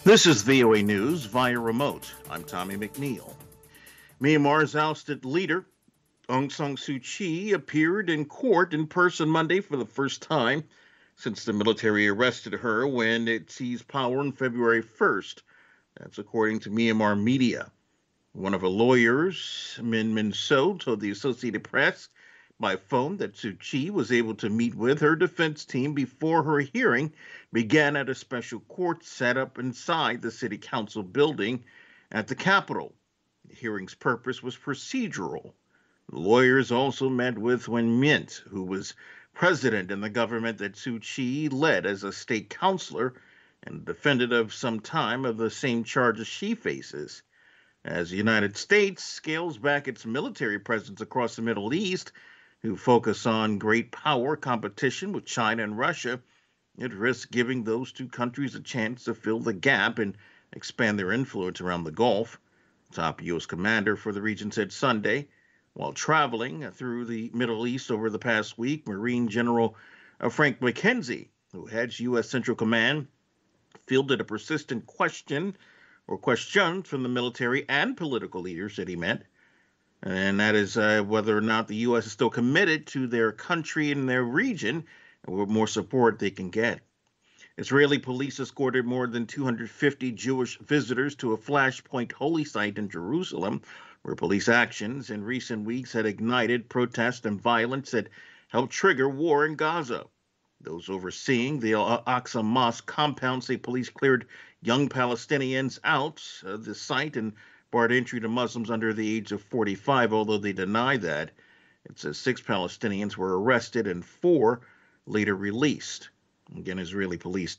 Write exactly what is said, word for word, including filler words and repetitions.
This is V O A News via remote. I'm Tommy McNeil. Myanmar's ousted leader, Aung San Suu Kyi, appeared in court in person Monday for the first time since the military arrested her when it seized power on February first. That's according to Myanmar media. One of her lawyers, Min Min So, told the Associated Press by phone that Suu Kyi was able to meet with her defense team before her hearing began at a special court set up inside the city council building at the Capitol. The hearing's purpose was procedural. The lawyers also met with Win Myint, who was president in the government that Suu Kyi led as a state councilor and defendant of some time of the same charges she faces. As the United States scales back its military presence across the Middle East, who focus on great power competition with China and Russia, it risks giving those two countries a chance to fill the gap and expand their influence around the Gulf. Top U S commander for the region said Sunday, while traveling through the Middle East over the past week, Marine General Frank McKenzie, who heads U S Central Command, fielded a persistent question or questions from the military and political leaders that he met. And that is uh, whether or not the U S is still committed to their country and their region, and what more support they can get. Israeli police escorted more than two hundred fifty Jewish visitors to a flashpoint holy site in Jerusalem, where police actions in recent weeks had ignited protest and violence that helped trigger war in Gaza. Those overseeing the Al-Aqsa Mosque compound say police cleared young Palestinians out of the site and barred entry to Muslims under the age of forty-five, although they deny that. It says six Palestinians were arrested and four later released. Again, Israeli police